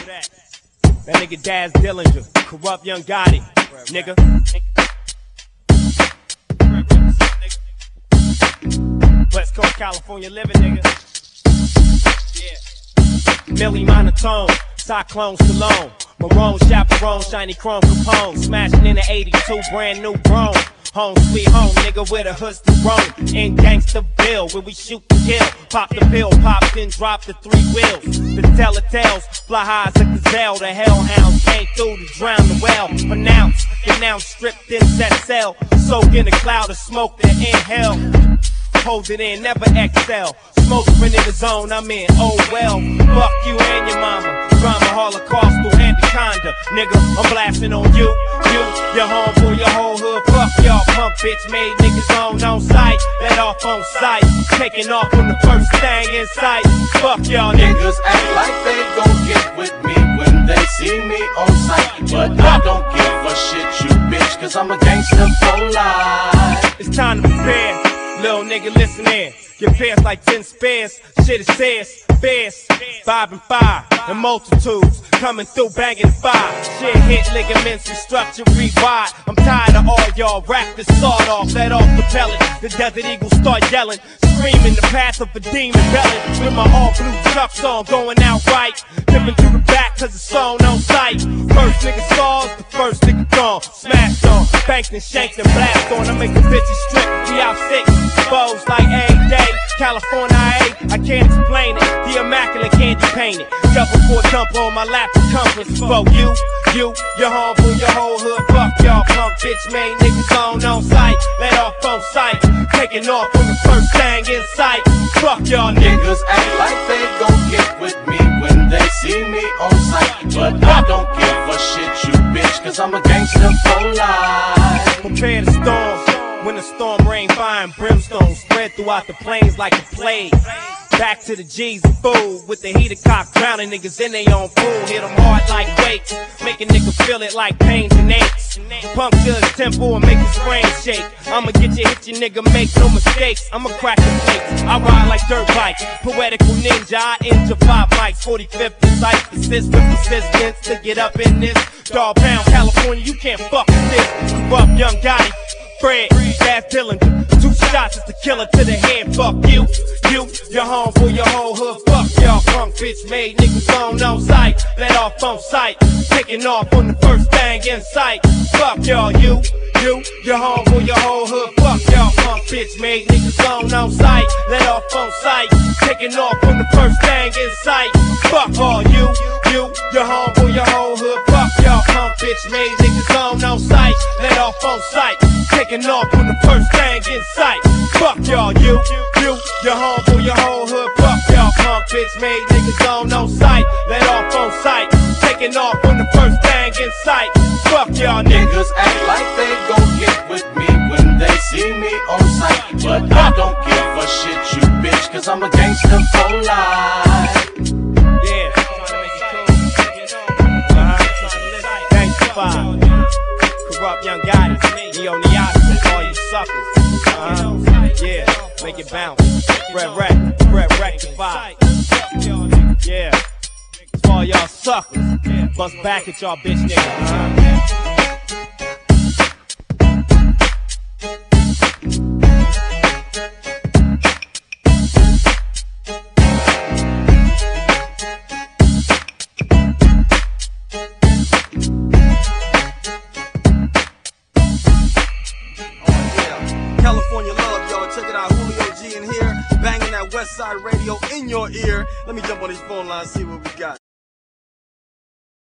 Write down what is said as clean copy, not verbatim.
That nigga Daz Dillinger, corrupt young Gotti, nigga. West Coast California living, nigga. Yeah. Millie Monotone, Cyclone Stallone, Marone, Chaperone, Shiny Chrome Capone, smashing in the 82, brand new grown. Home sweet home, nigga, with a hood to roam. In Gangsterville, where we shoot to kill. Pop the pill, pop, then drop the 3 wheels. The telltales, fly high as a gazelle. The hellhounds came through to drown the well. Pronounce, denounced, stripped in set cell. Soak in a cloud of smoke, then inhale. Hold it in, never excel. Smoke in the zone, I'm in, oh well. Fuck you and your mama. Drama Holocaustal anaconda. Nigga, I'm blasting on you, your homeboy, your whole hood. Fuck y'all punk bitch made niggas on sight. Let off on sight. Taking off on the first thing in sight. Fuck y'all niggas act like they gon' get with me when they see me on sight. But I don't give a shit, you bitch, cause I'm a gangster for life. It's time to prepare. Little nigga, listen in. Your pants like 10 spares. Shit it says, bears, 5 and 5, and multitudes coming through banging 5. Shit hit ligaments and structure rewired. I'm tired of all y'all rap this sawed off, let off the pellet. The Desert Eagles start yelling, screaming the path of a demon belling. With my all blue chucks on, going out right. Dipping through the back cause it's on sight. First nigga stars, the first nigga gone. Smashed on, banked and shanked and blast on. I make the bitches strip, we out sick. Foes like a day. California, I can't explain it. The immaculate candy painted. Double 4 jump on my lap circumference. For you, your homeboy, your whole hood. Fuck y'all punk bitch made niggas on sight. Let off on sight. Taking off on the first thing in sight. Fuck y'all niggas act like they gon' get with me when they see me on sight. But I don't give a shit, you bitch, cause I'm a gangster for life. Prepare the storm. When the storm rain, fire and brimstone spread throughout the plains like a plague. Back to the G's and food with the heater cock, drowning niggas in their own pool. Hit them hard like weights, make a nigga feel it like pains and aches. Puncture his tempo and make his brain shake. I'ma get you, hit your nigga, make no mistakes. I'ma crack the plates, I ride like dirt bikes. Poetical ninja, I injure 5 mics. 45th precise, persist with persistence to get up in this. Dog pound, California, you can't fuck with this. Corrupt young Gotti. Fred, Daz Dillinger, 2 shots is the killer to the head. Fuck you, your homeboy, your whole hood. Fuck y'all punk bitch made niggas on sight. Let off on sight, taking off on the first thing in sight. Fuck y'all, you, your homeboy, your whole hood. Fuck y'all punk bitch made niggas on sight. Let off on sight, taking off on the first thing in sight. Fuck all you, your homeboy, your whole hood. Fuck y'all punk bitch made niggas on sight. Let off on sight. Taking off on the first thing in sight. Fuck y'all, you, your homeboy, your whole hood. Fuck y'all punk bitch made niggas on sight. Let off on sight. Taking off on the first thing in sight. Fuck y'all niggas act like they gon' get with me when they see me on sight. But I don't give a shit, you bitch, cause I'm a gangster for life. Yeah, Gangsta 5, corrupt young Gotti. Neo Neostic, all you suckers. Yeah, make it bounce. Fred rectify. Yeah, it's all y'all suckers. Bust back at y'all bitch niggas. California love, y'all. Check it out. Julio G in here, banging that West Side Radio in your ear. Let me jump on this phone line and see what we got.